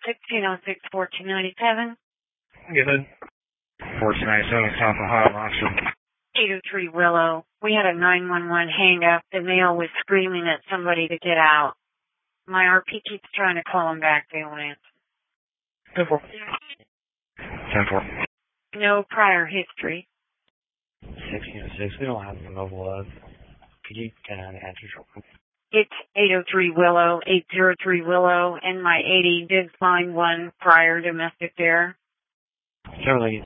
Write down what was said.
1606-1497. Good. 1497 South Ohio, Austin. 803 Willow. We had a 911 hang up. The male was screaming at somebody to get out. My RP keeps trying to call him back. They won't answer. 10-4. 10-4. No prior history. 1606. We don't have the mobile up. Could you kind of answer short? It's 803 Willow, 803 Willow, and my 80 did find one prior domestic there. Certainly.